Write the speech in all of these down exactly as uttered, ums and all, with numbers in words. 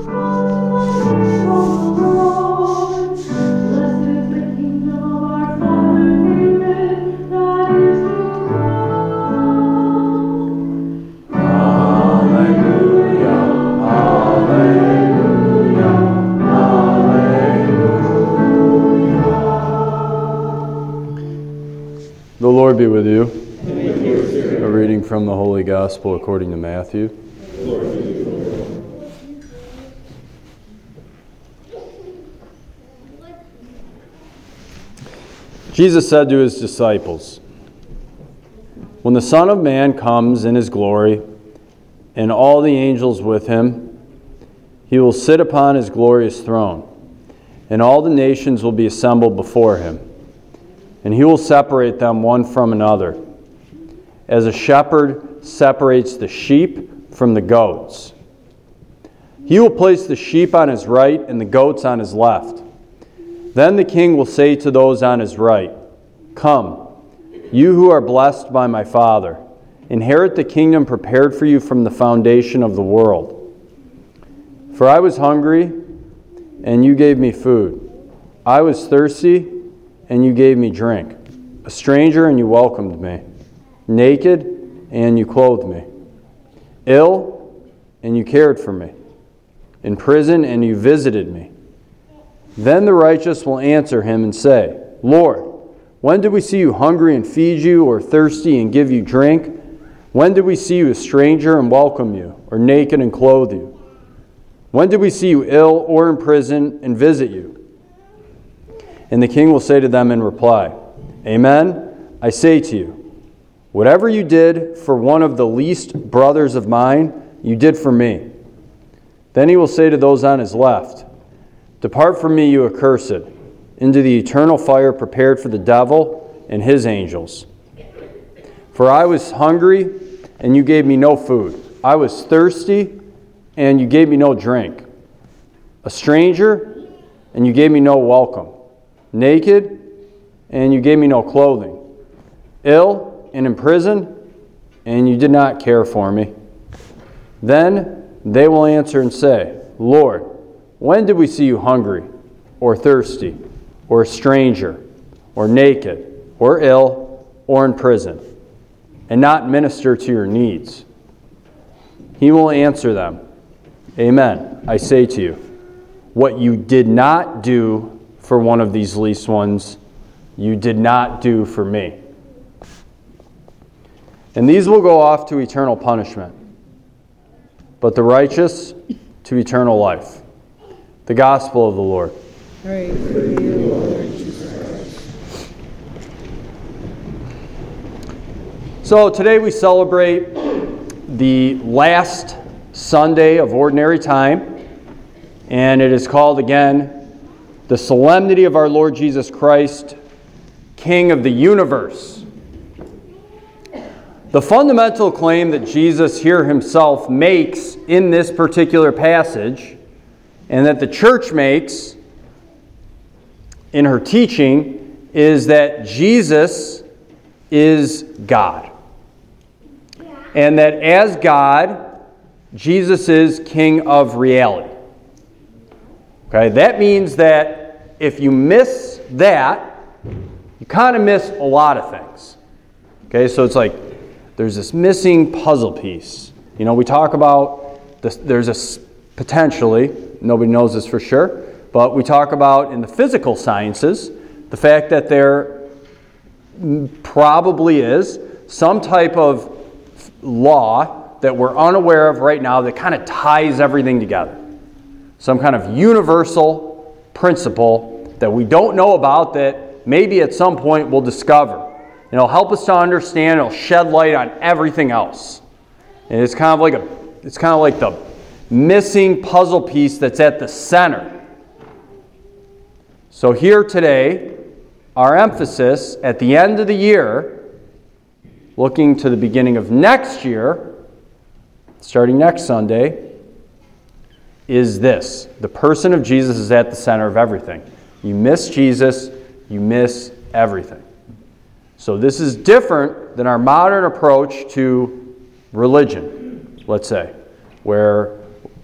The Lord be with you. A reading from the Holy Gospel according to Matthew. Jesus said to his disciples, "When the Son of Man comes in his glory, and all the angels with him, he will sit upon his glorious throne, and all the nations will be assembled before him. And he will separate them one from another, as a shepherd separates the sheep from the goats. He will place the sheep on his right and the goats on his left. Then the king will say to those on his right, 'Come, you who are blessed by my Father, inherit the kingdom prepared for you from the foundation of the world. For I was hungry, and you gave me food. I was thirsty, and you gave me drink. A stranger, and you welcomed me. Naked, and you clothed me. Ill, and you cared for me. In prison, and you visited me.' Then the righteous will answer him and say, 'Lord, when did we see you hungry and feed you, or thirsty and give you drink? When did we see you a stranger and welcome you, or naked and clothe you? When did we see you ill or in prison and visit you?' And the king will say to them in reply, 'Amen, I say to you, whatever you did for one of the least brothers of mine, you did for me.' Then he will say to those on his left, 'Depart from me, you accursed, into the eternal fire prepared for the devil and his angels. For I was hungry, and you gave me no food. I was thirsty, and you gave me no drink. A stranger, and you gave me no welcome. Naked, and you gave me no clothing. Ill and in prison, and you did not care for me.' Then they will answer and say, 'Lord, when did we see you hungry, or thirsty, or a stranger, or naked, or ill, or in prison, and not minister to your needs?' He will answer them, 'Amen, I say to you, what you did not do for one of these least ones, you did not do for me.' And these will go off to eternal punishment, but the righteous to eternal life." The Gospel of the Lord. Praise to you, Lord Jesus Christ. So today we celebrate the last Sunday of Ordinary Time, and it is called again the Solemnity of our Lord Jesus Christ, King of the universe. The fundamental claim that Jesus here himself makes in this particular passage, and that the church makes in her teaching, is that Jesus is God. And that as God, Jesus is King of reality. Okay, that means that if you miss that, you kind of miss a lot of things. Okay, so it's like there's this missing puzzle piece. You know, we talk about this, there's a potentially, nobody knows this for sure, but we talk about in the physical sciences the fact that there probably is some type of law that we're unaware of right now that kind of ties everything together. Some kind of universal principle that we don't know about that maybe at some point we'll discover. And it'll help us to understand, it'll shed light on everything else. And it's kind of like a it's kind of like the missing puzzle piece that's at the center. So here today, our emphasis at the end of the year, looking to the beginning of next year, starting next Sunday, is this. The person of Jesus is at the center of everything. You miss Jesus, you miss everything. So this is different than our modern approach to religion, let's say, where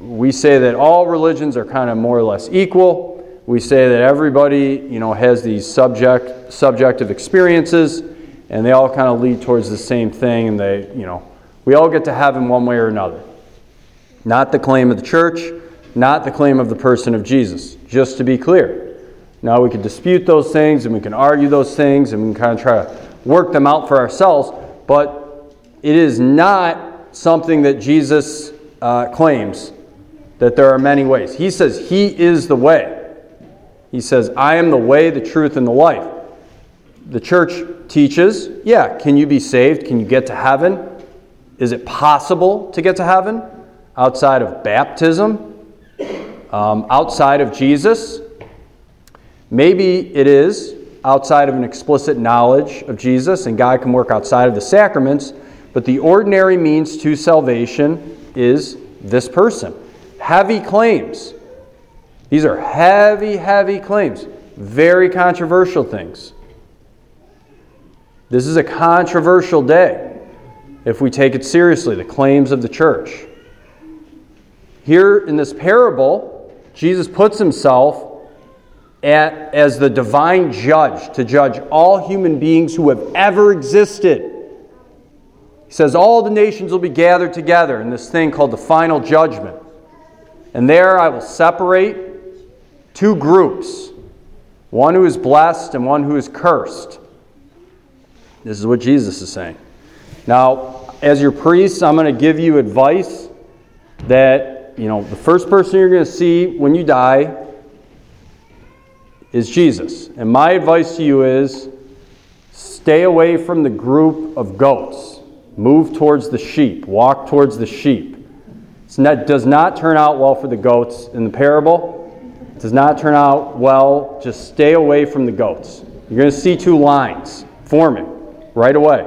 we say that all religions are kind of more or less equal. We say that everybody, you know, has these subject subjective experiences, and they all kind of lead towards the same thing, and they, you know, we all get to heaven one way or another. Not the claim of the church, not the claim of the person of Jesus, just to be clear. Now we can dispute those things, and we can argue those things, and we can kind of try to work them out for ourselves, but it is not something that Jesus uh, claims, that there are many ways. He says he is the way. He says, I am the way, the truth, and the life. The church teaches, yeah, can you be saved? Can you get to heaven? Is it possible to get to heaven outside of baptism? Um, outside of Jesus? Maybe it is outside of an explicit knowledge of Jesus, and God can work outside of the sacraments, but the ordinary means to salvation is this person. Heavy claims. These are heavy, heavy claims. Very controversial things. This is a controversial day if we take it seriously, the claims of the church. Here in this parable, Jesus puts himself at, as the divine judge to judge all human beings who have ever existed. He says all the nations will be gathered together in this thing called the final judgment. And there I will separate two groups, one who is blessed and one who is cursed. This is what Jesus is saying. Now, as your priest, I'm going to give you advice that, you know, the first person you're going to see when you die is Jesus. And my advice to you is stay away from the group of goats. Move towards the sheep. Walk towards the sheep. It does not turn out well for the goats in the parable. It does not turn out well. Just stay away from the goats. You're going to see two lines forming right away.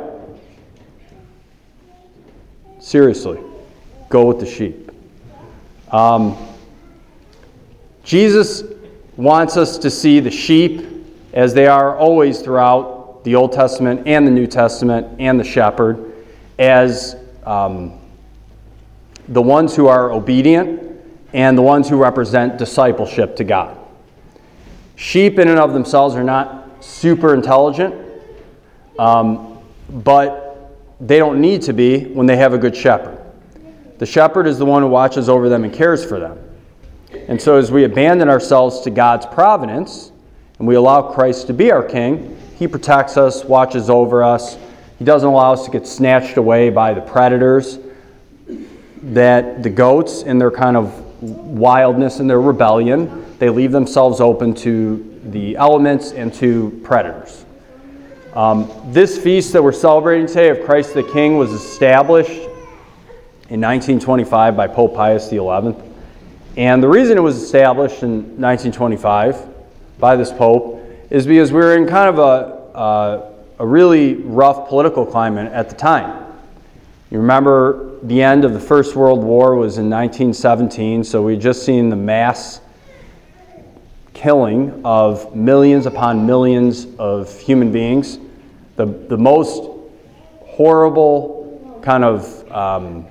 Seriously, go with the sheep. Um, Jesus wants us to see the sheep as they are always throughout the Old Testament and the New Testament and the shepherd as um, the ones who are obedient and the ones who represent discipleship to God. Sheep in and of themselves are not super intelligent, um, but they don't need to be when they have a good shepherd. The shepherd is the one who watches over them and cares for them. And so as we abandon ourselves to God's providence and we allow Christ to be our king, he protects us, watches over us. He doesn't allow us to get snatched away by the predators that the goats, in their kind of wildness and their rebellion, they leave themselves open to the elements and to predators. Um, this feast that we're celebrating today of Christ the King was established in nineteen twenty-five by Pope Pius the eleventh. And the reason it was established in nineteen twenty-five by this Pope is because we were in kind of a, a, a really rough political climate at the time. You remember the end of the First World War was in nineteen seventeen, so we'd just seen the mass killing of millions upon millions of human beings. The, the most horrible kind of um,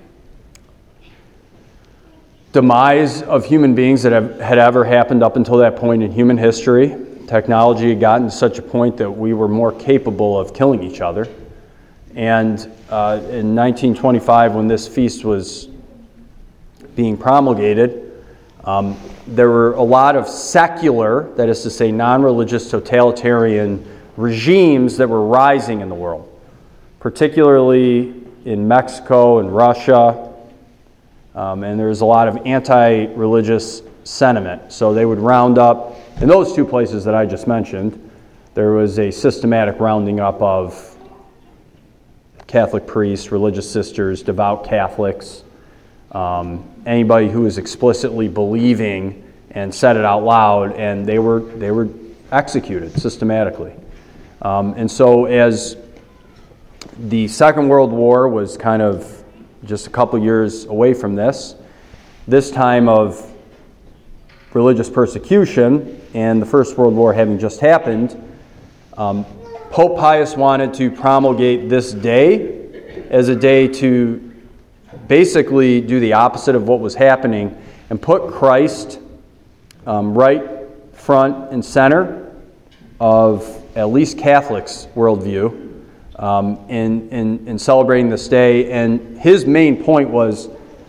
demise of human beings that have, had ever happened up until that point in human history. Technology had gotten to such a point that we were more capable of killing each other. And uh, in nineteen twenty-five, when this feast was being promulgated, um, there were a lot of secular, that is to say non-religious totalitarian regimes that were rising in the world, particularly in Mexico and Russia. Um, and there was a lot of anti-religious sentiment. So they would round up, in those two places that I just mentioned, there was a systematic rounding up of Catholic priests, religious sisters, devout Catholics, um, anybody who was explicitly believing and said it out loud, and they were they were executed systematically. Um, and so as the Second World War was kind of just a couple years away from this, this time of religious persecution and the First World War having just happened, um, Pope Pius wanted to promulgate this day as a day to basically do the opposite of what was happening and put Christ um, right front and center of at least Catholics' worldview um, in, in, in celebrating this day. And his main point was,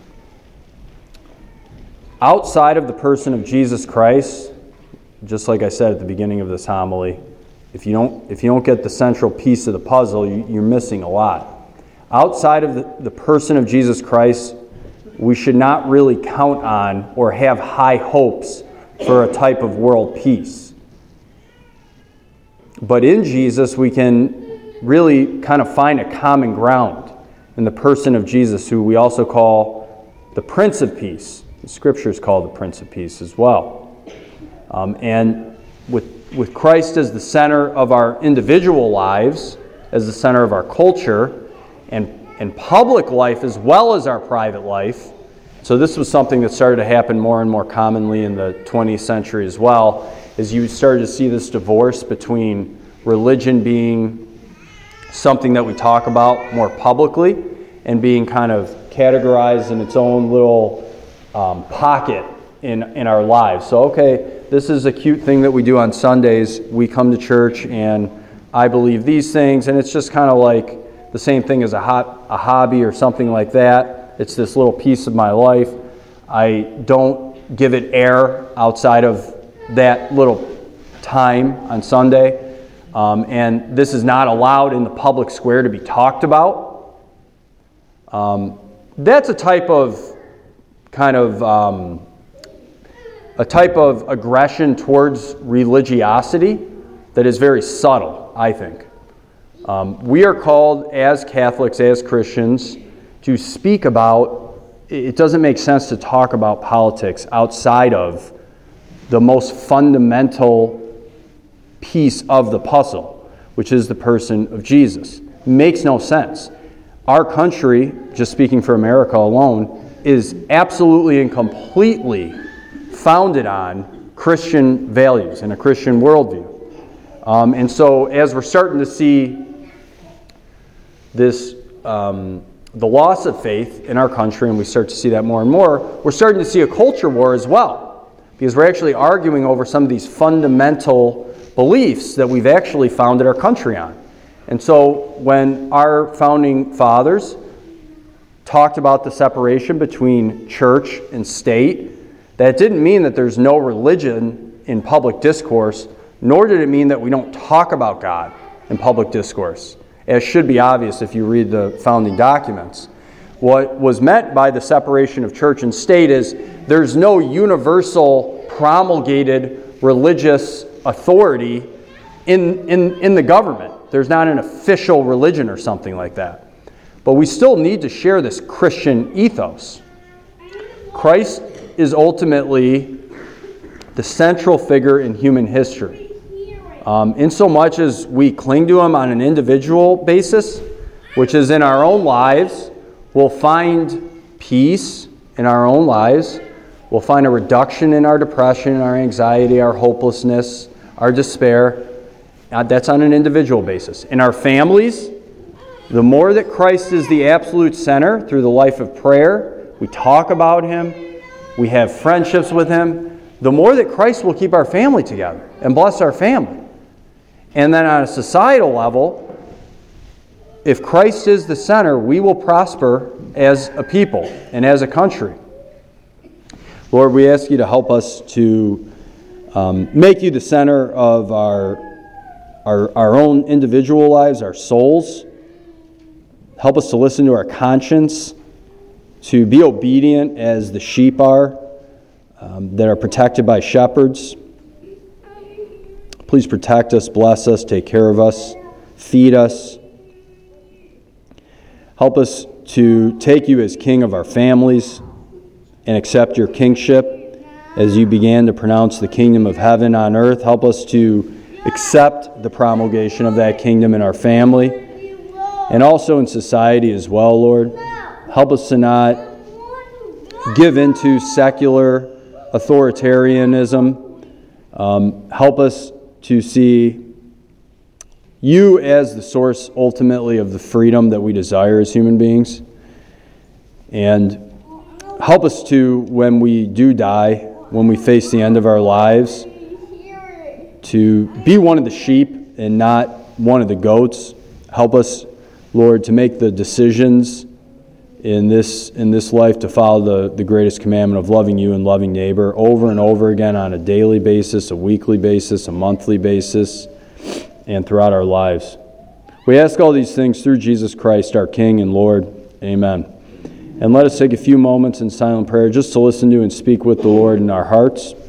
outside of the person of Jesus Christ, just like I said at the beginning of this homily, if you don't if you don't get the central piece of the puzzle, you, you're missing a lot. Outside of the, the person of Jesus Christ, we should not really count on or have high hopes for a type of world peace. But in Jesus, we can really kind of find a common ground in the person of Jesus, who we also call the Prince of Peace. The Scriptures call the Prince of Peace as well. Um, and with, with Christ as the center of our individual lives, as the center of our culture, and, and public life as well as our private life. So this was something that started to happen more and more commonly in the twentieth century as well, as you started to see this divorce between religion being something that we talk about more publicly and being kind of categorized in its own little um, pocket in, in our lives. So, okay, this is a cute thing that we do on Sundays. We come to church and I believe these things, and it's just kind of like the same thing as a, hot, a hobby or something like that. It's this little piece of my life. I don't give it air outside of that little time on Sunday. Um, and this is not allowed in the public square to be talked about. Um, that's a type of kind of um, a type of aggression towards religiosity that is very subtle, I think. Um, we are called as Catholics, as Christians, to speak about, it doesn't make sense to talk about politics outside of the most fundamental piece of the puzzle, which is the person of Jesus. It makes no sense. Our country, just speaking for America alone, is absolutely and completely founded on Christian values and a Christian worldview. Um, and so as we're starting to see this, um, the loss of faith in our country, and we start to see that more and more, we're starting to see a culture war as well, because we're actually arguing over some of these fundamental beliefs that we've actually founded our country on. And so when our founding fathers talked about the separation between church and state, that didn't mean that there's no religion in public discourse, nor did it mean that we don't talk about God in public discourse, as should be obvious if you read the founding documents. What was meant by the separation of church and state is there's no universal promulgated religious authority in, in, in the government. There's not an official religion or something like that. But we still need to share this Christian ethos. Christ is ultimately the central figure in human history. Um, in so much as we cling to him on an individual basis, which is in our own lives, we'll find peace in our own lives. We'll find a reduction in our depression, our anxiety, our hopelessness, our despair. Uh, that's on an individual basis. In our families, the more that Christ is the absolute center through the life of prayer, we talk about him, we have friendships with him, the more that Christ will keep our family together and bless our family. And then on a societal level, if Christ is the center, we will prosper as a people and as a country. Lord, we ask you to help us to um, make you the center of our, our, our own individual lives, our souls. Help us to listen to our conscience, to be obedient as the sheep are, um, that are protected by shepherds. Please protect us, bless us, take care of us, feed us. Help us to take you as king of our families and accept your kingship as you began to pronounce the kingdom of heaven on earth. Help us to accept the promulgation of that kingdom in our family and also in society as well, Lord. Help us to not give into secular authoritarianism. Um, help us to see you as the source ultimately of the freedom that we desire as human beings. And help us to, when we do die, when we face the end of our lives, to be one of the sheep and not one of the goats. Help us, Lord, to make the decisions in this in this life to follow the, the greatest commandment of loving you and loving neighbor over and over again on a daily basis, a weekly basis, a monthly basis, and throughout our lives. We ask all these things through Jesus Christ, our King and Lord. Amen. And let us take a few moments in silent prayer just to listen to and speak with the Lord in our hearts.